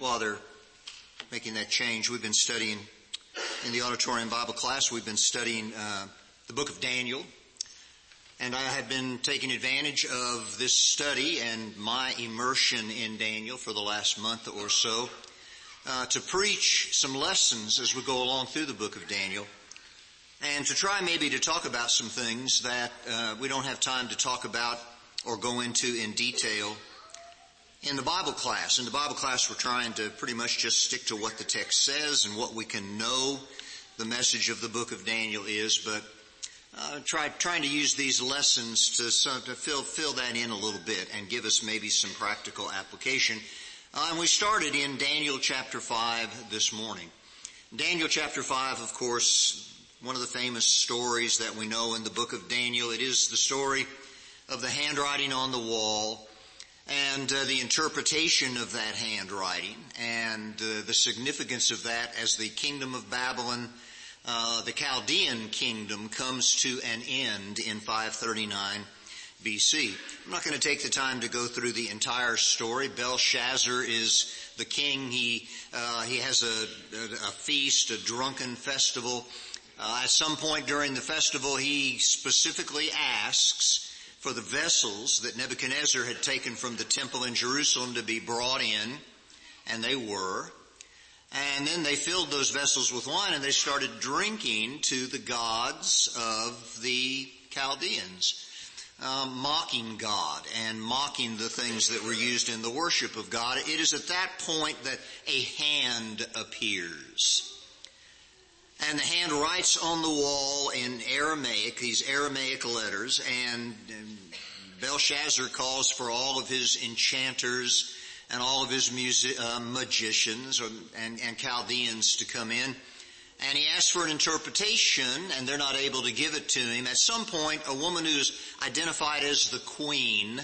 bother making that change. We've been studying in the auditorium Bible class. We've been studying the book of Daniel. And I have been taking advantage of this study and my immersion in Daniel for the last month or so to preach some lessons as we go along through the book of Daniel, and to try maybe to talk about some things that we don't have time to talk about or go into in detail in the Bible class. In the Bible class, we're trying to pretty much just stick to what the text says and what we can know the message of the book of Daniel is, but trying to use these lessons to fill that in a little bit and give us maybe some practical application. And we started in Daniel chapter 5 this morning. Daniel chapter 5, of course, one of the famous stories that we know in the book of Daniel. It is the story of the handwriting on the wall and the interpretation of that handwriting and the significance of that as the kingdom of Babylon, the Chaldean kingdom, comes to an end in 539 BC. I'm not going to take the time to go through the entire story. Belshazzar is the king. He has a feast, a drunken festival. At some point during the festival, he specifically asks for the vessels that Nebuchadnezzar had taken from the temple in Jerusalem to be brought in, and they were. And then they filled those vessels with wine, and they started drinking to the gods of the Chaldeans, mocking God and mocking the things that were used in the worship of God. It is at that point that a hand appears. And the hand writes on the wall in Aramaic, these Aramaic letters, and Belshazzar calls for all of his enchanters and all of his magicians and Chaldeans to come in. And he asks for an interpretation, and they're not able to give it to him. At some point, a woman who is identified as the queen,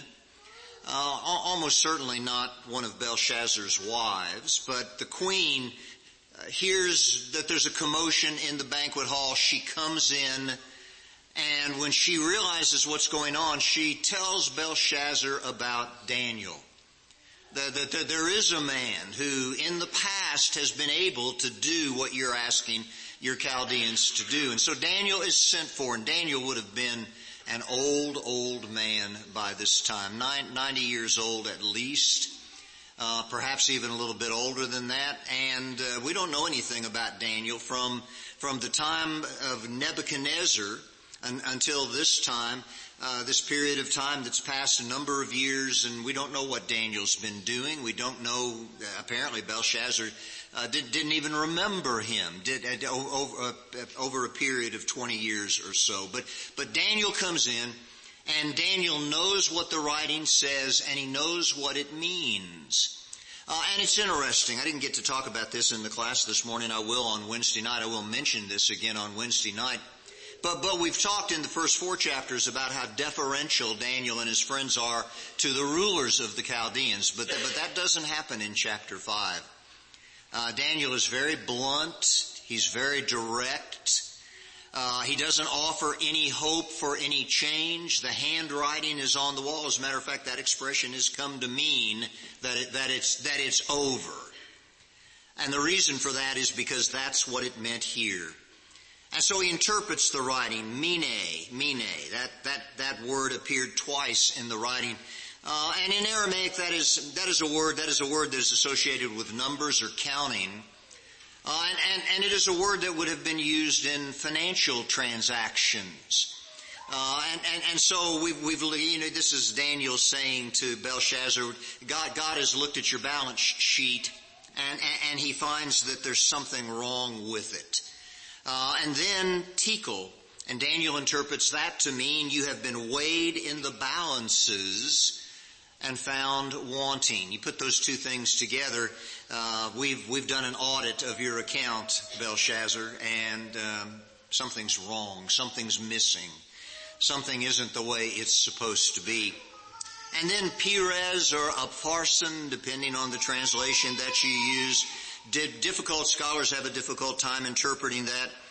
almost certainly not one of Belshazzar's wives, but the queen hears that there's a commotion in the banquet hall. She comes in, and when she realizes what's going on, she tells Belshazzar about Daniel. That there is a man who in the past has been able to do what you're asking your Chaldeans to do. And so Daniel is sent for, and Daniel would have been an old man by this time, 90 years old at least, perhaps even a little bit older than that. And we don't know anything about Daniel from the time of Nebuchadnezzar until this time. This period of time that's passed a number of years, and we don't know what Daniel's been doing. We don't know, apparently Belshazzar didn't even remember him over a period of 20 years or so. But Daniel comes in, and Daniel knows what the writing says, and he knows what it means. And it's interesting. I didn't get to talk about this in the class this morning. I will on Wednesday night. I will mention this again on Wednesday night. But we've talked in the first 4 chapters about how deferential Daniel and his friends are to the rulers of the Chaldeans. But that doesn't happen in chapter 5. Daniel is very blunt. He's very direct. He doesn't offer any hope for any change. The handwriting is on the wall. As a matter of fact, that expression has come to mean that it's over. And the reason for that is because that's what it meant here. And so he interprets the writing, mene. That word appeared twice in the writing. And in Aramaic, that is a word that is associated with numbers or counting. And it is a word that would have been used in financial transactions. And so this is Daniel saying to Belshazzar, God has looked at your balance sheet, and he finds that there's something wrong with it. And then tekel, and Daniel interprets that to mean you have been weighed in the balances and found wanting. You put those two things together. We've done an audit of your account, Belshazzar, and something's wrong. Something's missing. Something isn't the way it's supposed to be. And then Perez or Upharsin, depending on the translation that you use. Difficult scholars have a difficult time interpreting that.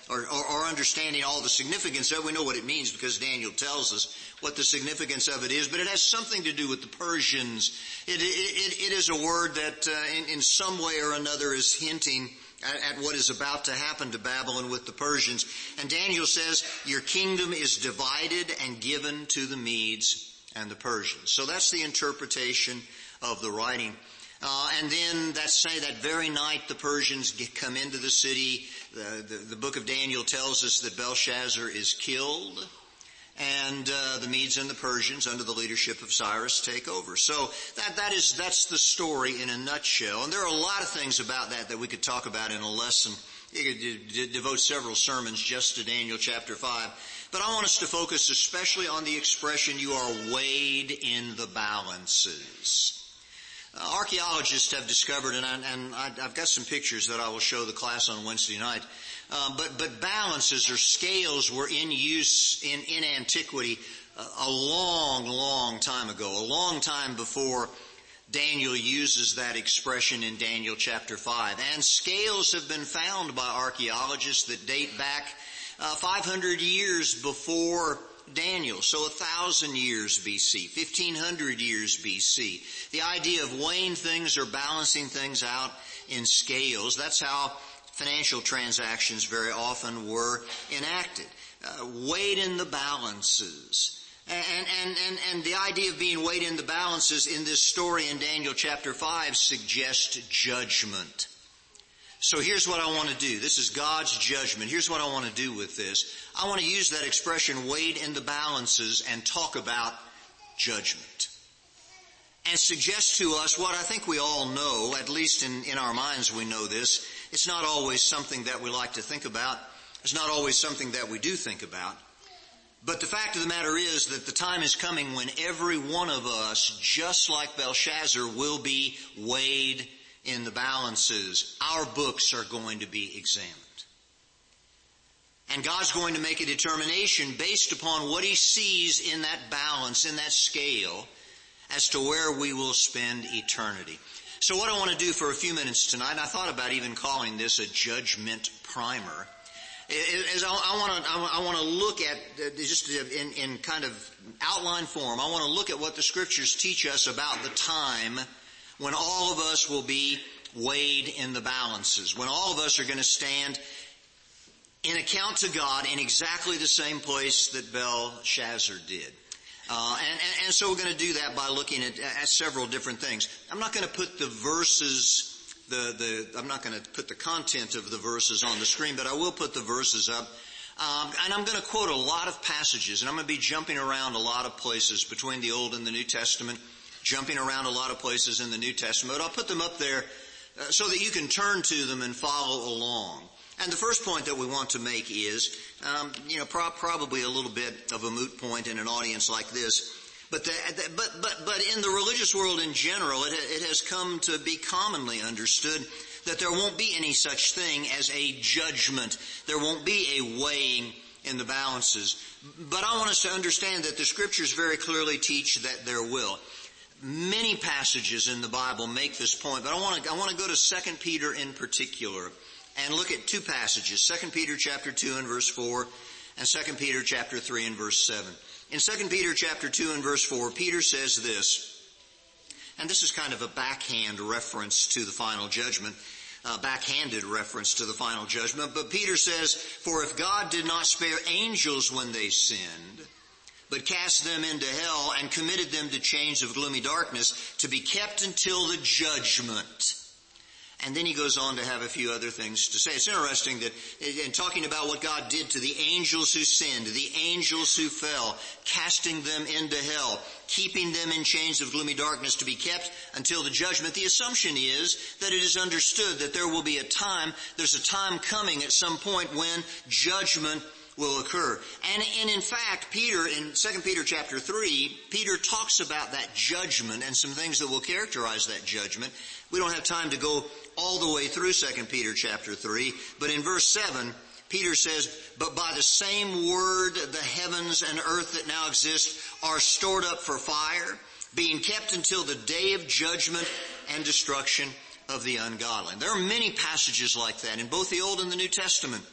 or understanding all the significance of it. We know what it means because Daniel tells us what the significance of it is, but it has something to do with the Persians. It is a word that in some way or another is hinting at what is about to happen to Babylon with the Persians. And Daniel says, your kingdom is divided and given to the Medes and the Persians. So that's the interpretation of the writing. And then that very night the Persians come into the city. The book of Daniel tells us that Belshazzar is killed, and the Medes and the Persians under the leadership of Cyrus take over. So that's the story in a nutshell. And there are a lot of things about that we could talk about in a lesson. You could devote several sermons just to Daniel chapter 5. But I want us to focus especially on the expression, you are weighed in the balances. Archaeologists have discovered, and I've got some pictures that I will show the class on Wednesday night, but balances or scales were in use in antiquity a long, long time ago, a long time before Daniel uses that expression in Daniel chapter 5. And scales have been found by archaeologists that date back 500 years before Daniel, so 1,000 years BC, 1,500 years BC. The idea of weighing things or balancing things out in scales, that's how financial transactions very often were enacted. Weighed in the balances. And the idea of being weighed in the balances in this story in Daniel chapter 5 suggests judgment. So here's what I want to do. This is God's judgment. Here's what I want to do with this. I want to use that expression, weighed in the balances, and talk about judgment. And suggest to us what I think we all know, at least in our minds we know this. It's not always something that we like to think about. It's not always something that we do think about. But the fact of the matter is that the time is coming when every one of us, just like Belshazzar, will be weighed in the balances. Our books are going to be examined. And God's going to make a determination based upon what He sees in that balance, in that scale, as to where we will spend eternity. So what I want to do for a few minutes tonight, and I thought about even calling this a judgment primer, is I want to look at, just in kind of outline form, I want to look at what the Scriptures teach us about the time when all of us will be weighed in the balances, when all of us are going to stand in account to God in exactly the same place that Belshazzar did. And so we're going to do that by looking at several different things. I'm not going to put the verses, I'm not going to put the content of the verses on the screen, but I will put the verses up. And I'm going to quote a lot of passages, and I'm going to be jumping around a lot of places between the Old and the New Testament, jumping around a lot of places in the New Testament. But I'll put them up there so that you can turn to them and follow along. And the first point that we want to make is, probably a little bit of a moot point in an audience like this, but in the religious world in general, it has come to be commonly understood that there won't be any such thing as a judgment. There won't be a weighing in the balances. But I want us to understand that the Scriptures very clearly teach that there will. Many passages in the Bible make this point, but I want to go to 2 Peter in particular and look at two passages, 2 Peter chapter 2 and verse 4 and 2 Peter chapter 3 and verse 7. In 2 Peter chapter 2 and verse 4, Peter says this, and this is kind of a backhand reference to the final judgment, backhanded reference to the final judgment, but Peter says, for if God did not spare angels when they sinned, but cast them into hell and committed them to chains of gloomy darkness to be kept until the judgment. And then he goes on to have a few other things to say. It's interesting that in talking about what God did to the angels who sinned, the angels who fell, casting them into hell, keeping them in chains of gloomy darkness to be kept until the judgment, the assumption is that it is understood that there will be a time, there's a time coming at some point when judgment will occur. And in fact, Peter, in 2 Peter chapter 3, Peter talks about that judgment and some things that will characterize that judgment. We don't have time to go all the way through 2 Peter chapter 3, but in verse 7, Peter says, but by the same word the heavens and earth that now exist are stored up for fire, being kept until the day of judgment and destruction of the ungodly. And there are many passages like that in both the Old and the New Testament,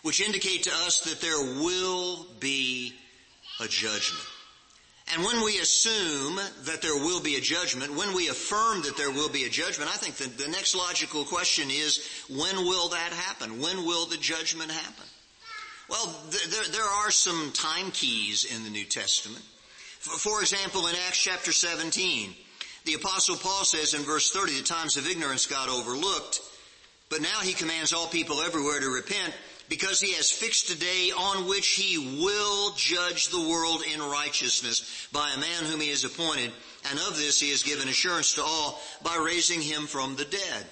which indicate to us that there will be a judgment. And when we assume that there will be a judgment, when we affirm that there will be a judgment, I think that the next logical question is, when will that happen? When will the judgment happen? Well, there are some time keys in the New Testament. For example, in Acts chapter 17, the Apostle Paul says in verse 30, the times of ignorance got overlooked, but now he commands all people everywhere to repent, because he has fixed a day on which he will judge the world in righteousness by a man whom he has appointed, and of this he has given assurance to all by raising him from the dead.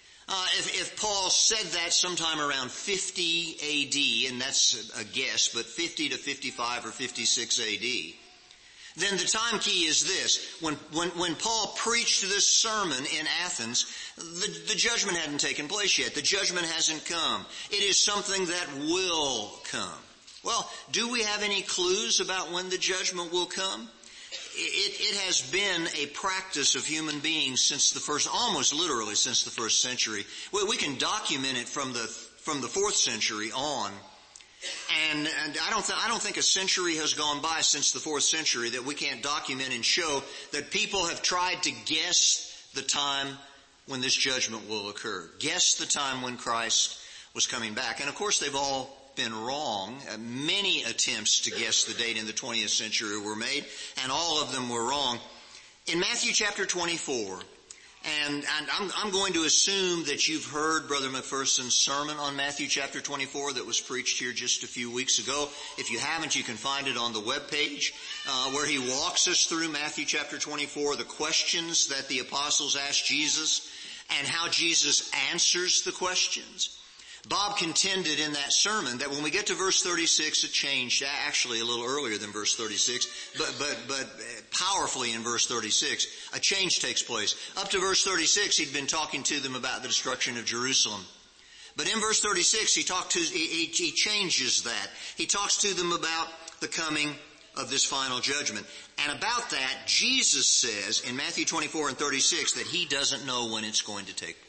If Paul said that sometime around 50 AD, and that's a guess, but 50 to 55 or 56 AD, then the time key is this. When Paul preached this sermon in Athens, the judgment hadn't taken place yet. The judgment hasn't come. It is something that will come. Well, do we have any clues about when the judgment will come? It has been a practice of human beings since almost literally since the first century. We can document it from the 4th century on. And I don't think a century has gone by since the 4th century that we can't document and show that people have tried to guess the time when this judgment will occur. Guess the time when Christ was coming back. And of course they've all been wrong. Many attempts to guess the date in the 20th century were made, and all of them were wrong. In Matthew chapter 24, and I'm going to assume that you've heard Brother McPherson's sermon on Matthew chapter 24 that was preached here just a few weeks ago. If you haven't, you can find it on the webpage, where he walks us through Matthew chapter 24, the questions that the apostles asked Jesus, and how Jesus answers the questions. Bob contended in that sermon that when we get to verse 36, it changed, actually a little earlier than verse 36, but powerfully in verse 36, a change takes place. Up to verse 36, he'd been talking to them about the destruction of Jerusalem. But in verse 36, he changes that. He talks to them about the coming of this final judgment. And about that, Jesus says in Matthew 24 and 36 that he doesn't know when it's going to take place.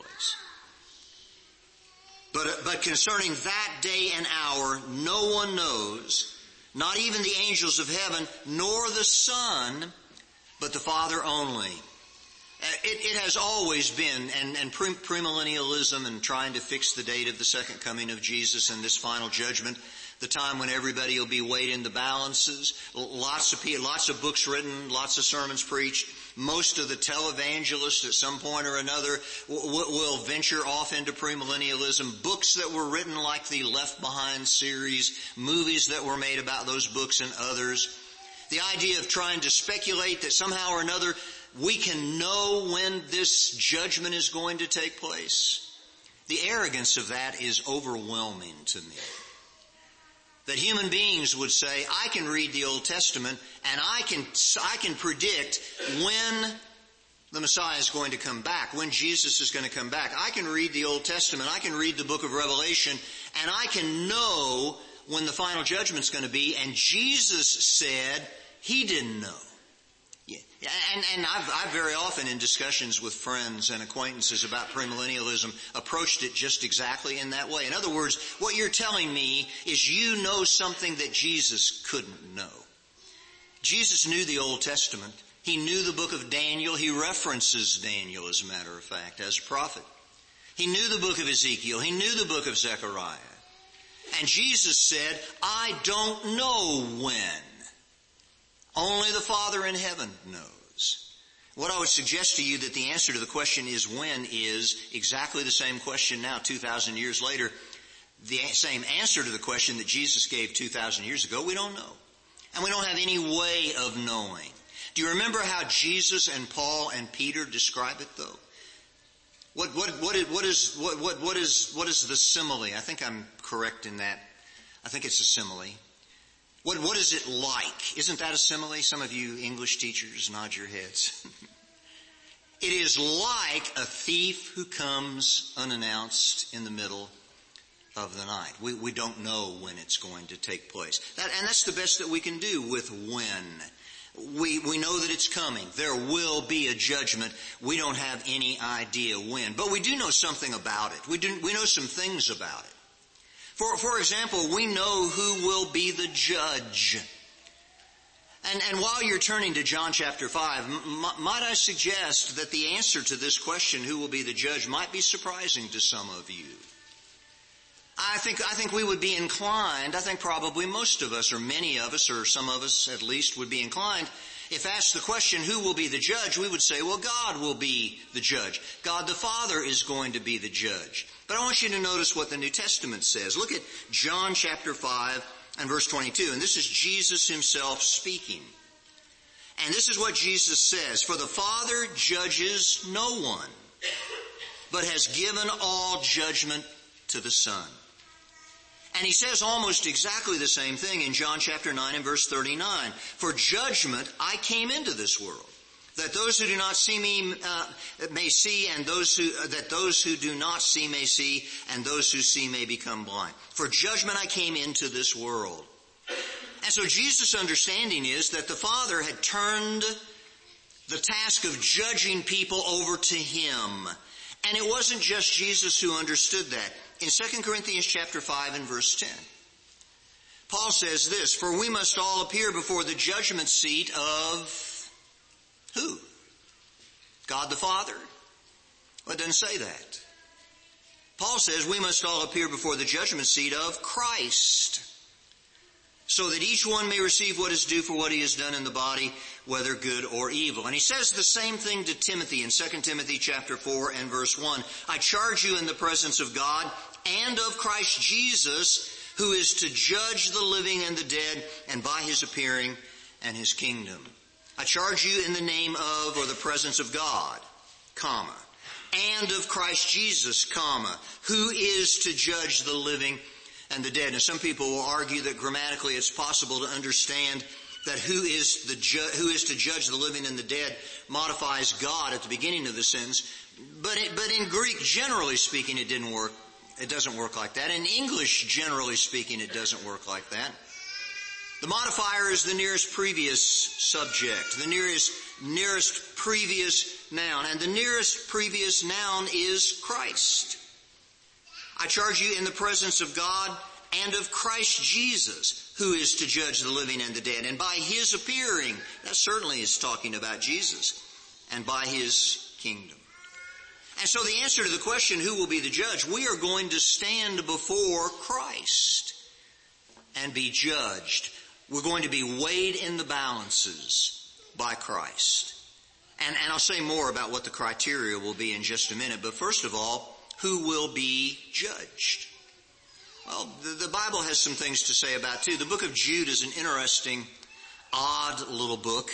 But concerning that day and hour, no one knows, not even the angels of heaven, nor the Son, but the Father only. It has always been, and premillennialism and trying to fix the date of the second coming of Jesus and this final judgment, the time when everybody will be weighed in the balances, lots of books written, lots of sermons preached. Most of the televangelists at some point or another will venture off into premillennialism. Books that were written like the Left Behind series, movies that were made about those books and others. The idea of trying to speculate that somehow or another we can know when this judgment is going to take place. The arrogance of that is overwhelming to me. That human beings would say, I can read the Old Testament and I can predict when the Messiah is going to come back, when Jesus is going to come back. I can read the Old Testament, I can read the book of Revelation, and I can know when the final judgment's going to be. And Jesus said he didn't know. And I've very often in discussions with friends and acquaintances about premillennialism approached it just exactly in that way. In other words, what you're telling me is you know something that Jesus couldn't know. Jesus knew the Old Testament. He knew the book of Daniel. He references Daniel, as a matter of fact, as a prophet. He knew the book of Ezekiel. He knew the book of Zechariah. And Jesus said, I don't know when. Only the Father in heaven knows. What I would suggest to you that the answer to the question is when is exactly the same question now 2,000 years later. The same answer to the question that Jesus gave 2,000 years ago, we don't know. And we don't have any way of knowing. Do you remember how Jesus and Paul and Peter describe it though? What is the simile? I think I'm correct in that. I think it's a simile. What is it like? Isn't that a simile? Some of you English teachers nod your heads. It is like a thief who comes unannounced in the middle of the night. We don't know when it's going to take place. And that's the best that we can do with when. We know that it's coming. There will be a judgment. We don't have any idea when. But we do know something about it. We know some things about it. For example, we know who will be the judge. And while you're turning to John chapter 5, might I suggest that the answer to this question, who will be the judge, might be surprising to some of you. I think we would be inclined, I think probably most of us, or many of us, or some of us at least, would be inclined, if asked the question, who will be the judge, we would say, well, God will be the judge. God the Father is going to be the judge. But I want you to notice what the New Testament says. Look at John chapter 5 and verse 22. And this is Jesus himself speaking. And this is what Jesus says. For the Father judges no one, but has given all judgment to the Son. And he says almost exactly the same thing in John chapter 9 and verse 39. For judgment I came into this world, that those who do not see me may see, and that those who do not see may see, and those who see may become blind. For judgment I came into this world. And so Jesus' understanding is that the Father had turned the task of judging people over to him. And it wasn't just Jesus who understood that. In 2 Corinthians chapter 5 and verse 10, Paul says this, for we must all appear before the judgment seat of who? God the Father? Well, it doesn't say that. Paul says we must all appear before the judgment seat of Christ, so that each one may receive what is due for what he has done in the body, whether good or evil. And he says the same thing to Timothy in 2 Timothy chapter 4 and verse 1. I charge you in the presence of God and of Christ Jesus, who is to judge the living and the dead, and by his appearing and his kingdom. I charge you in the name of, or the presence of God, comma, and of Christ Jesus, comma, who is to judge the living and the dead. Now some people will argue that grammatically it's possible to understand that who is to judge the living and the dead modifies God at the beginning of the sentence. But in Greek, generally speaking, it didn't work. It doesn't work like that. In English, generally speaking, it doesn't work like that. The modifier is the nearest previous subject, the nearest previous noun, and the nearest previous noun is Christ. I charge you in the presence of God and of Christ Jesus, who is to judge the living and the dead. And by his appearing, that certainly is talking about Jesus, and by his kingdom. And so the answer to the question, who will be the judge, we are going to stand before Christ and be judged. We're going to be weighed in the balances by Christ. And I'll say more about what the criteria will be in just a minute. But first of all, who will be judged? Well, the Bible has some things to say about too. The book of Jude is an interesting, odd little book.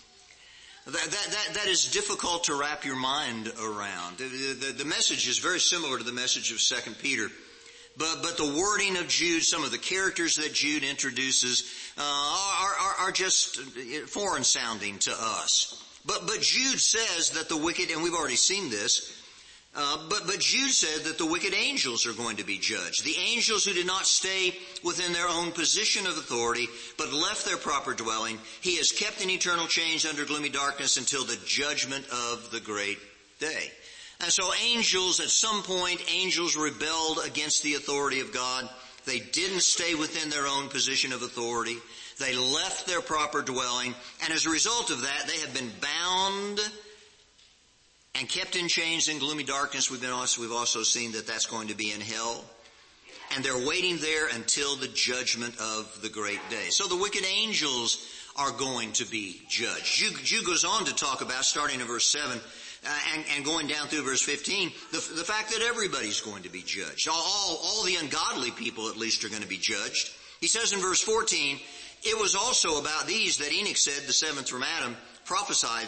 That is difficult to wrap your mind around. The message is very similar to the message of 2 Peter. But the wording of Jude, some of the characters that Jude introduces, are just foreign sounding to us. But Jude says that the wicked, and we've already seen this, but Jude said that the wicked angels are going to be judged. The angels who did not stay within their own position of authority, but left their proper dwelling, he has kept in eternal chains under gloomy darkness until the judgment of the great day. And so angels, at some point, angels rebelled against the authority of God. They didn't stay within their own position of authority. They left their proper dwelling. And as a result of that, they have been bound and kept in chains in gloomy darkness. We've also seen that that's going to be in hell. And they're waiting there until the judgment of the great day. So the wicked angels are going to be judged. Jude goes on to talk about, starting in verse 7, and going down through verse 15, the fact that everybody's going to be judged. All the ungodly people at least are going to be judged. He says in verse 14, it was also about these that Enoch said, the seventh from Adam, prophesied,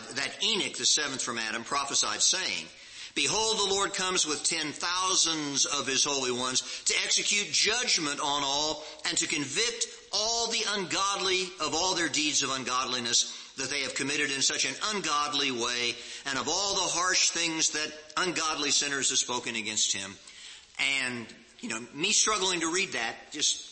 saying, behold, the Lord comes with 10,000s of his holy ones to execute judgment on all and to convict all the ungodly of all their deeds of ungodliness that they have committed in such an ungodly way, and of all the harsh things that ungodly sinners have spoken against him. And, me struggling to read that just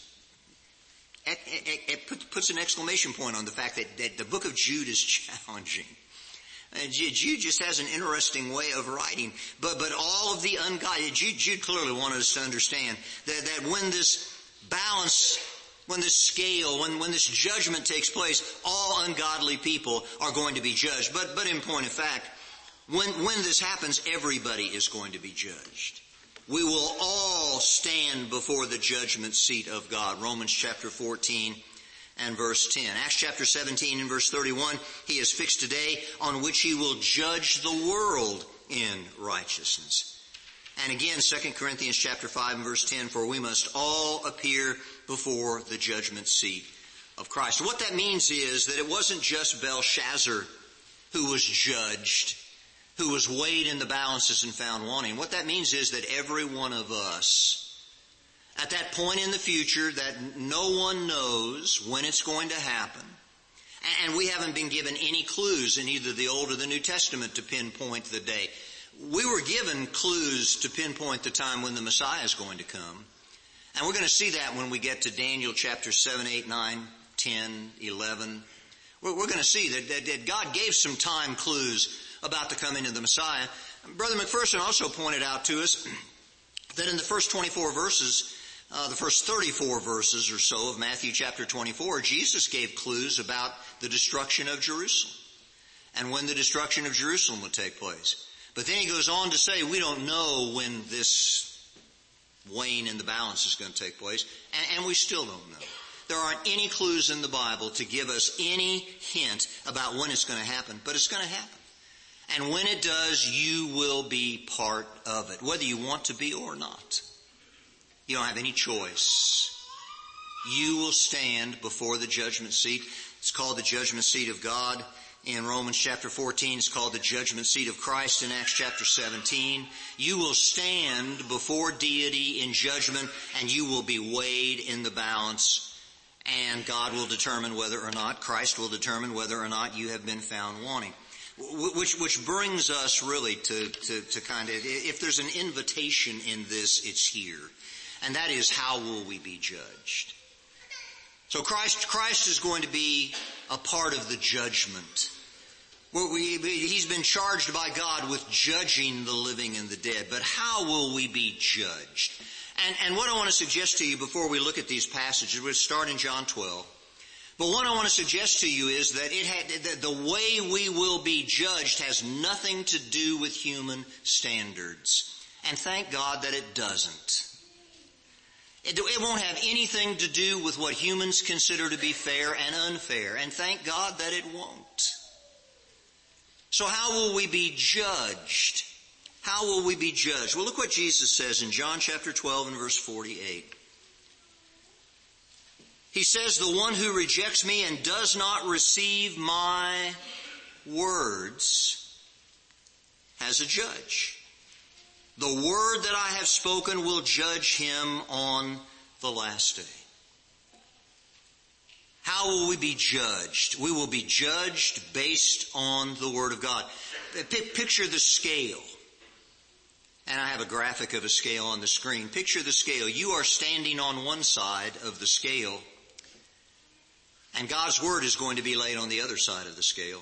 it puts an exclamation point on the fact that the book of Jude is challenging. Jude just has an interesting way of writing. But all of the ungodly, Jude clearly wanted us to understand that when this balance, when this scale, when this judgment takes place, all ungodly people are going to be judged. But in point of fact, when this happens, everybody is going to be judged. We will all stand before the judgment seat of God. Romans chapter 14 and verse 10. Acts chapter 17 and verse 31, he has fixed a day on which he will judge the world in righteousness. And again, 2 Corinthians chapter 5 and verse 10, for we must all appear before the judgment seat of Christ. What that means is that it wasn't just Belshazzar who was judged, who was weighed in the balances and found wanting. What that means is that every one of us, at that point in the future that no one knows when it's going to happen, and we haven't been given any clues in either the Old or the New Testament to pinpoint the day. We were given clues to pinpoint the time when the Messiah is going to come. And we're going to see that when we get to Daniel chapter 7, 8, 9, 10, 11. We're going to see that God gave some time clues about the coming of the Messiah. Brother McPherson also pointed out to us that in the first 24 verses, the first 34 verses or so of Matthew chapter 24, Jesus gave clues about the destruction of Jerusalem and when the destruction of Jerusalem would take place. But then he goes on to say, we don't know when this weighing in the balance is going to take place, and we still don't know. There aren't any clues in the Bible to give us any hint about when it's going to happen, but it's going to happen. And when it does, you will be part of it, whether you want to be or not. You don't have any choice. You will stand before the judgment seat. It's called the judgment seat of God. In Romans chapter 14, it's called the judgment seat of Christ in Acts chapter 17. You will stand before deity in judgment, and you will be weighed in the balance, and God will determine whether or not, Christ will determine whether or not you have been found wanting. Which brings us really to kind of, if there's an invitation in this, it's here. And that is, how will we be judged? So Christ is going to be a part of the judgment. He's been charged by God with judging the living and the dead. But how will we be judged? And what I want to suggest to you before we look at these passages, we'll start in John 12. But what I want to suggest to you is that the way we will be judged has nothing to do with human standards. And thank God that it doesn't. It won't have anything to do with what humans consider to be fair and unfair. And thank God that it won't. So how will we be judged? How will we be judged? Well, look what Jesus says in John chapter 12 and verse 48. He says, the one who rejects me and does not receive my words has a judge. The word that I have spoken will judge him on the last day. How will we be judged? We will be judged based on the Word of God. Picture the scale. And I have a graphic of a scale on the screen. Picture the scale. You are standing on one side of the scale, and God's Word is going to be laid on the other side of the scale.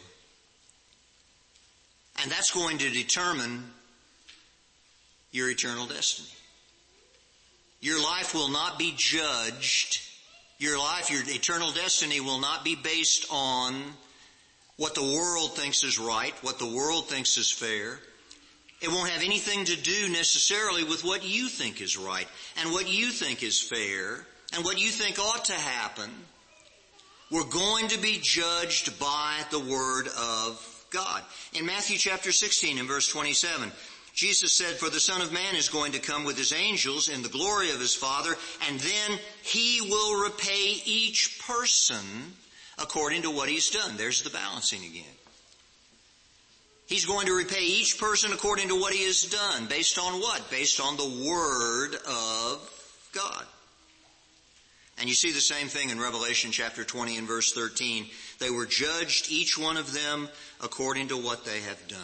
And that's going to determine your eternal destiny. Your life will not be judged. Your eternal destiny will not be based on what the world thinks is right, what the world thinks is fair. It won't have anything to do necessarily with what you think is right and what you think is fair and what you think ought to happen. We're going to be judged by the Word of God. In Matthew chapter 16 and verse 27, Jesus said, for the Son of Man is going to come with his angels in the glory of his Father, and then he will repay each person according to what he's done. There's the balancing again. He's going to repay each person according to what he has done. Based on what? Based on the Word of God. And you see the same thing in Revelation chapter 20 and verse 13. They were judged, each one of them, according to what they have done.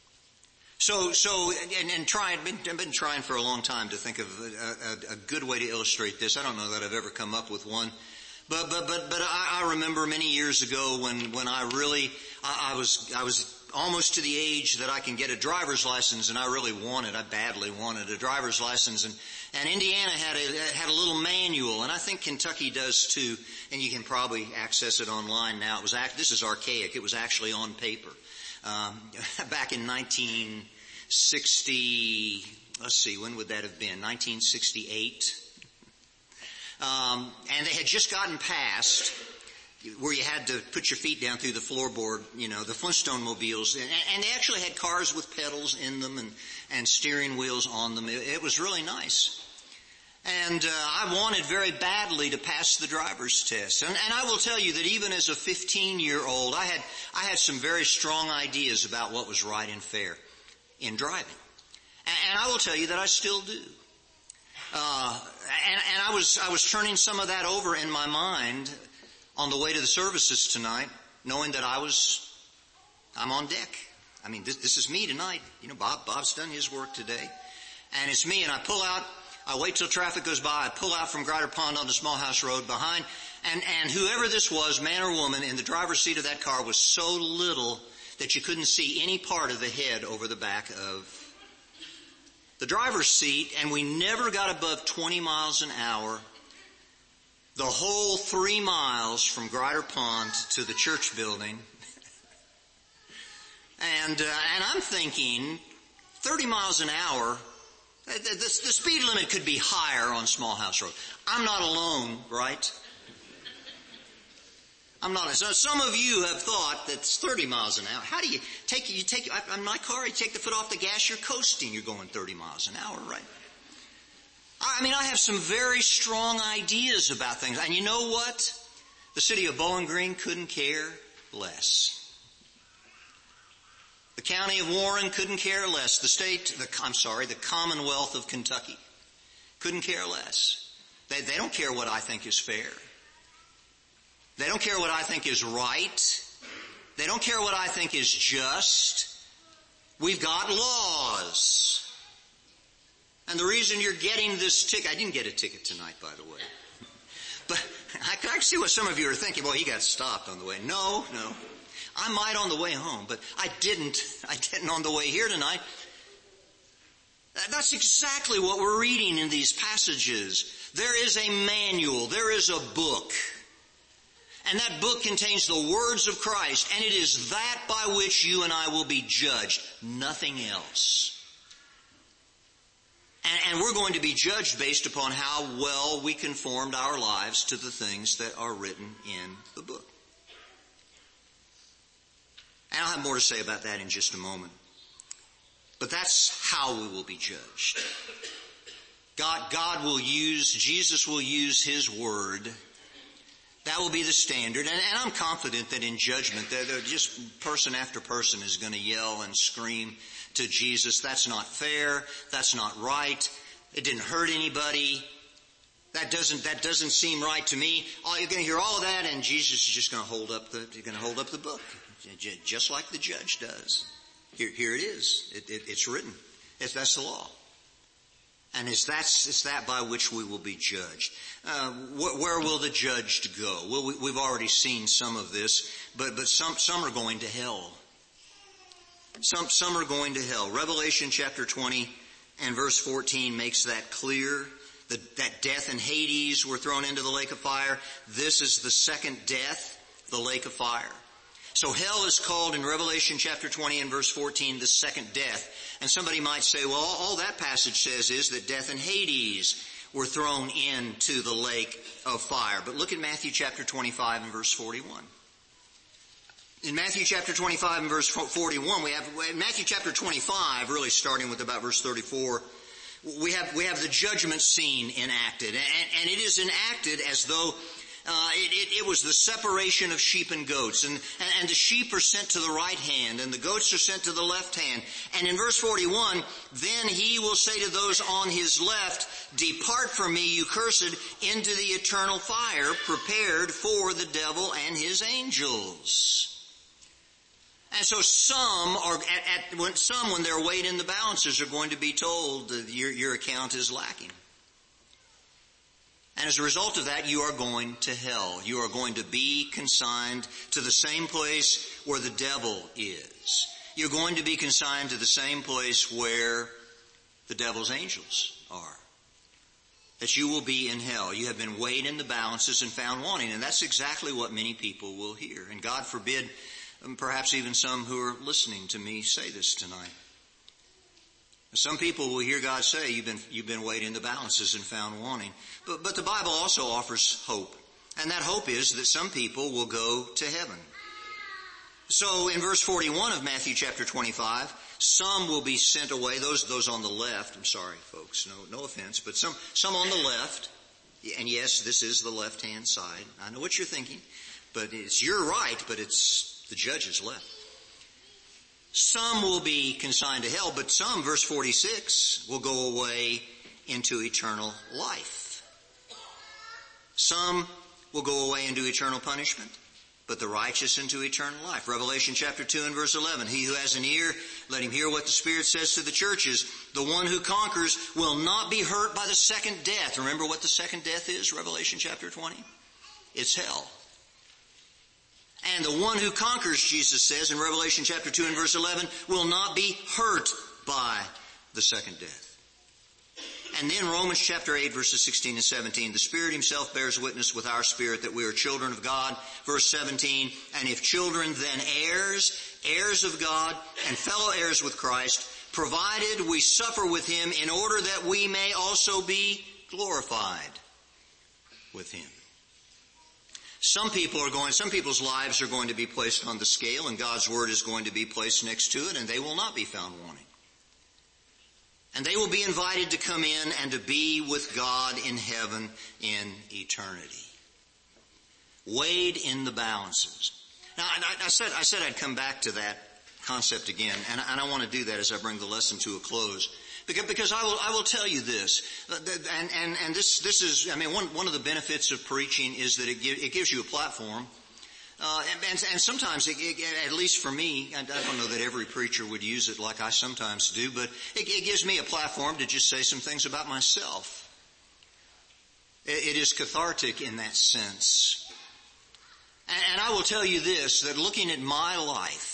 I've been trying for a long time to think of a good way to illustrate this. I don't know that I've ever come up with one. But I remember many years ago when I was almost to the age that I can get a driver's license, and I badly wanted a driver's license. And Indiana had a little manual, and I think Kentucky does too, and you can probably access it online now. This is archaic. It was actually on paper. Back in 1960, let's see, when would that have been? 1968. And they had just gotten past where you had to put your feet down through the floorboard, the Flintstone mobiles. And they actually had cars with pedals in them and steering wheels on them. It was really nice. And I wanted very badly to pass the driver's test. And I will tell you that even as a 15-year-old, I had some very strong ideas about what was right and fair in driving. And I will tell you that I still do. And I was turning some of that over in my mind on the way to the services tonight, knowing that I'm on deck. I mean, this is me tonight. Bob's done his work today. And it's me, and I wait till traffic goes by, I pull out from Grider Pond onto Smallhouse Road behind, and whoever this was, man or woman, in the driver's seat of that car was so little that you couldn't see any part of the head over the back of the driver's seat, and we never got above 20 miles an hour the whole 3 miles from Grider Pond to the church building. And I'm thinking 30 miles an hour, the speed limit could be higher on Smallhouse Road. I'm not alone, right? I'm not. So some of you have thought that's 30 miles an hour. How do you take in my car, you take the foot off the gas, you're coasting, you're going 30 miles an hour, right? I mean, I have some very strong ideas about things. And you know what? The city of Bowling Green couldn't care less. The county of Warren couldn't care less. The Commonwealth of Kentucky couldn't care less. They don't care what I think is fair. They don't care what I think is right. They don't care what I think is just. We've got laws. And the reason you're getting this ticket, I didn't get a ticket tonight, by the way. But I can see what some of you are thinking. Well, he got stopped on the way. No. I might on the way home, but I didn't on the way here tonight. That's exactly what we're reading in these passages. There is a manual. There is a book. And that book contains the words of Christ. And it is that by which you and I will be judged. Nothing else. And we're going to be judged based upon how well we conformed our lives to the things that are written in the book. And I'll have more to say about that in just a moment. But that's how we will be judged. Jesus will use His Word. That will be the standard. And I'm confident that in judgment, just person after person is going to yell and scream to Jesus, that's not fair, that's not right, it didn't hurt anybody, that doesn't seem right to me. You're going to hear all of that, and Jesus is just going to hold up the book, just like the judge does. Here it is. It's written. That's the law. And it's that by which we will be judged. Where will the judged go? Well, we've already seen some of this, but some are going to hell. Some are going to hell. Revelation chapter 20 and verse 14 makes that clear. That death and Hades were thrown into the lake of fire. This is the second death, the lake of fire. So hell is called in Revelation chapter 20 and verse 14 the second death. And somebody might say, well, all that passage says is that death and Hades were thrown into the lake of fire. But look at Matthew chapter 25 and verse 41. In Matthew chapter 25 and verse 41, we have Matthew chapter 25, really starting with about verse 34, we have the judgment scene enacted. And it is enacted as though it was the separation of sheep and goats. And the sheep are sent to the right hand, and the goats are sent to the left hand. And in verse 41, then He will say to those on His left, depart from me, you cursed, into the eternal fire prepared for the devil and his angels. And so some when they're weighed in the balances, are going to be told that your account is lacking. And as a result of that, you are going to hell. You are going to be consigned to the same place where the devil is. You're going to be consigned to the same place where the devil's angels are. That you will be in hell. You have been weighed in the balances and found wanting. And that's exactly what many people will hear. And God forbid, perhaps even some who are listening to me say this tonight. Some people will hear God say, you've been weighed in the balances and found wanting. But the Bible also offers hope. And that hope is that some people will go to heaven. So in verse 41 of Matthew chapter 25, some will be sent away, those on the left. I'm sorry, folks, no offense, but some on the left. And yes, this is the left-hand side. I know what you're thinking, but it's your right, but it's the judge's left. Some will be consigned to hell, but some, verse 46, will go away into eternal life. Some will go away into eternal punishment, but the righteous into eternal life. Revelation chapter 2 and verse 11. He who has an ear, let him hear what the Spirit says to the churches. The one who conquers will not be hurt by the second death. Remember what the second death is, Revelation chapter 20? It's hell. And the one who conquers, Jesus says in Revelation chapter 2 and verse 11, will not be hurt by the second death. And then Romans chapter 8 verses 16 and 17, the Spirit himself bears witness with our spirit that we are children of God. Verse 17, and if children then heirs of God and fellow heirs with Christ, provided we suffer with him in order that we may also be glorified with him. Some people's lives are going to be placed on the scale and God's word is going to be placed next to it and they will not be found wanting. And they will be invited to come in and to be with God in heaven in eternity. Weighed in the balances. Now, I said I'd come back to that concept again, and I want to do that as I bring the lesson to a close. Because I will tell you this, and this is, I mean, one of the benefits of preaching is that it gives you a platform. And sometimes, at least for me, I don't know that every preacher would use it like I sometimes do, but it gives me a platform to just say some things about myself. It is cathartic in that sense. And I will tell you this, that looking at my life,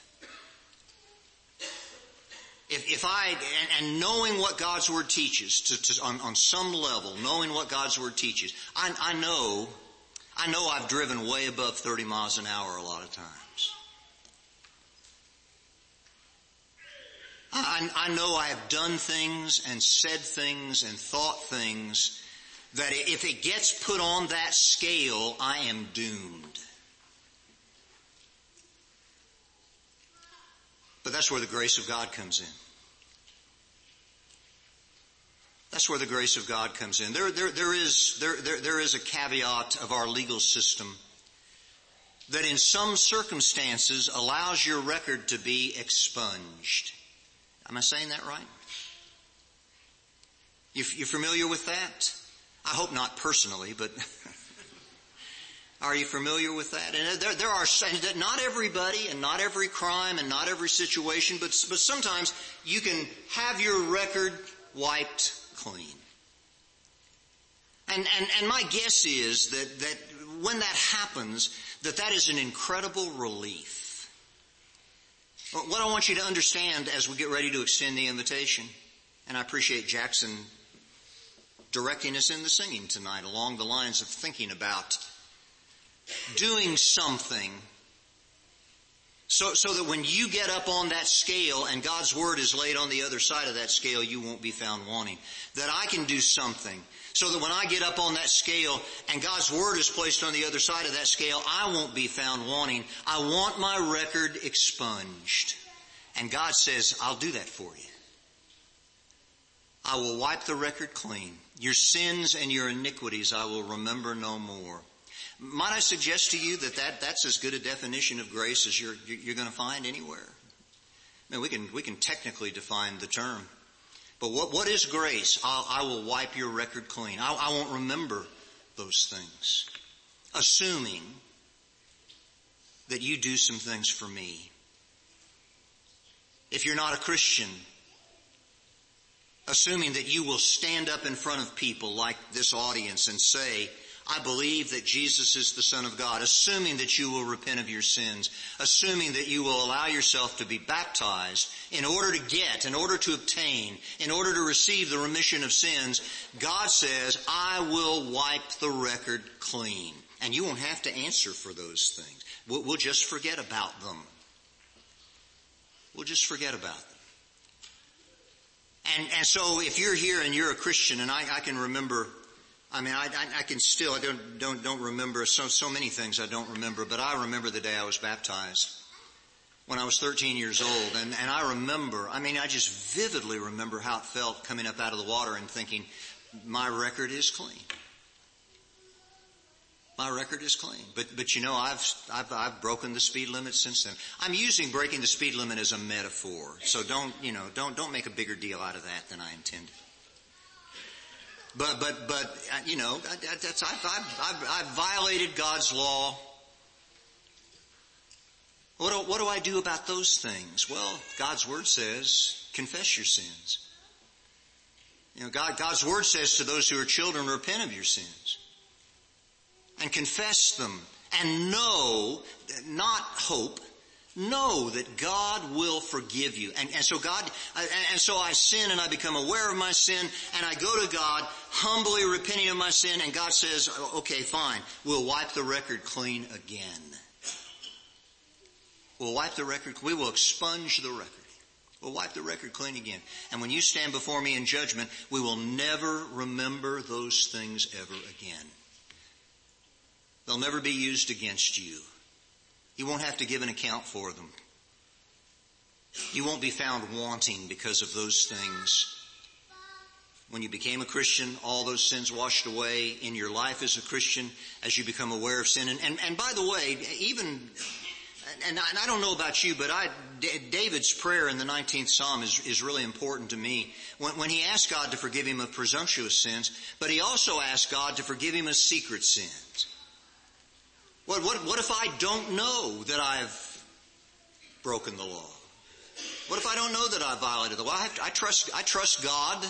if I, and knowing what God's Word teaches, on some level, knowing what God's Word teaches, I know I've driven way above 30 miles an hour a lot of times. I know I have done things and said things and thought things that if it gets put on that scale, I am doomed. But that's where the grace of God comes in. That's where the grace of God comes in. There is a caveat of our legal system that in some circumstances allows your record to be expunged. Am I saying that right? You familiar with that? I hope not personally, but are you familiar with that? And there are, not everybody and not every crime and not every situation, but sometimes you can have your record wiped clean. And my guess is that when that happens, that is an incredible relief. What I want you to understand as we get ready to extend the invitation, and I appreciate Jackson directing us in the singing tonight along the lines of thinking about doing something so that when you get up on that scale and God's Word is laid on the other side of that scale, you won't be found wanting. That I can do something so that when I get up on that scale and God's Word is placed on the other side of that scale, I won't be found wanting. I want my record expunged. And God says, I'll do that for you. I will wipe the record clean. Your sins and your iniquities I will remember no more. Might I suggest to you that's as good a definition of grace as you're going to find anywhere? I mean, we can technically define the term. But what is grace? I will wipe your record clean. I won't remember those things. Assuming that you do some things for me. If you're not a Christian, assuming that you will stand up in front of people like this audience and say, I believe that Jesus is the Son of God, assuming that you will repent of your sins, assuming that you will allow yourself to be baptized in order to obtain, in order to receive the remission of sins, God says, I will wipe the record clean. And you won't have to answer for those things. We'll just forget about them. We'll just forget about them. And so if you're here and you're a Christian, and I can remember, I don't remember so many things I don't remember, but I remember the day I was baptized when I was 13 years old. And I just vividly remember how it felt coming up out of the water and thinking, my record is clean. My record is clean. But you know, I've broken the speed limit since then. I'm using breaking the speed limit as a metaphor. So don't make a bigger deal out of that than I intended. But you know, I've violated God's law. What do I do about those things? Well, God's Word says, confess your sins. You know, God's Word says to those who are children, repent of your sins. And confess them. And know, not hope, know that God will forgive you. And so I sin and I become aware of my sin and I go to God humbly repenting of my sin, and God says, okay, fine, we'll wipe the record clean again. We'll wipe the record, we will expunge the record. We'll wipe the record clean again. And when you stand before me in judgment, we will never remember those things ever again. They'll never be used against you. You won't have to give an account for them. You won't be found wanting because of those things. When you became a Christian, all those sins washed away in your life as a Christian as you become aware of sin. And by the way, and I don't know about you, but David's prayer in the 19th Psalm is really important to me. When he asked God to forgive him of presumptuous sins, but he also asked God to forgive him of secret sins. What if I don't know that I've broken the law? What if I don't know that I've violated the law? I trust God.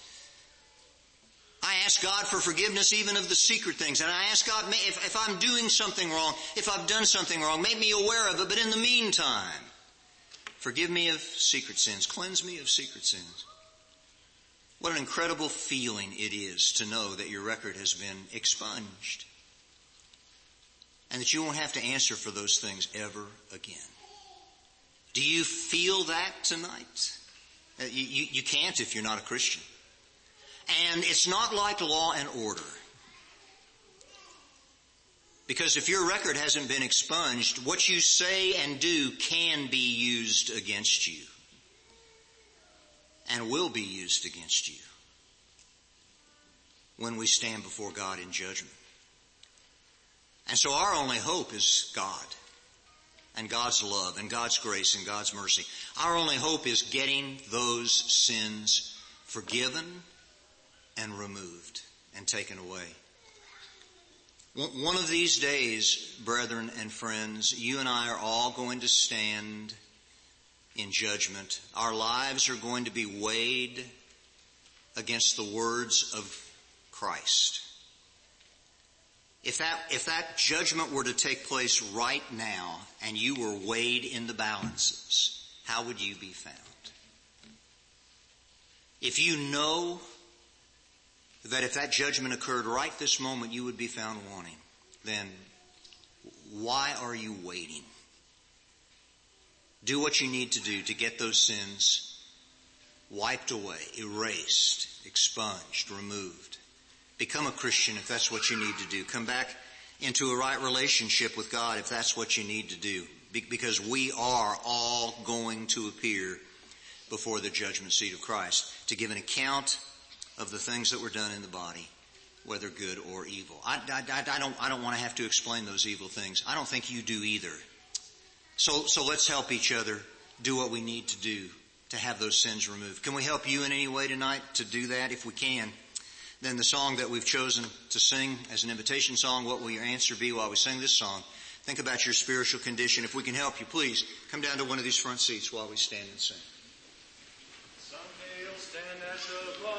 I ask God for forgiveness even of the secret things. And I ask God, if I'm doing something wrong, if I've done something wrong, make me aware of it. But in the meantime, forgive me of secret sins. Cleanse me of secret sins. What an incredible feeling it is to know that your record has been expunged. And that you won't have to answer for those things ever again. Do you feel that tonight? You can't if you're not a Christian. And it's not like law and order. Because if your record hasn't been expunged, what you say and do can be used against you. And will be used against you when we stand before God in judgment. And so our only hope is God and God's love and God's grace and God's mercy. Our only hope is getting those sins forgiven and removed and taken away. One of these days, brethren and friends, you and I are all going to stand in judgment. Our lives are going to be weighed against the words of Christ. If that judgment were to take place right now and you were weighed in the balances, how would you be found? If you know that if that judgment occurred right this moment, you would be found wanting, then why are you waiting? Do what you need to do to get those sins wiped away, erased, expunged, removed. Become a Christian if that's what you need to do. Come back into a right relationship with God if that's what you need to do. Because we are all going to appear before the judgment seat of Christ to give an account of the things that were done in the body, whether good or evil. I don't want to have to explain those evil things. I don't think you do either. So let's help each other do what we need to do to have those sins removed. Can we help you in any way tonight to do that? If we can, then the song that we've chosen to sing as an invitation song, what will your answer be while we sing this song? Think about your spiritual condition. If we can help you, please come down to one of these front seats while we stand and sing. Someday you'll stand at the bar.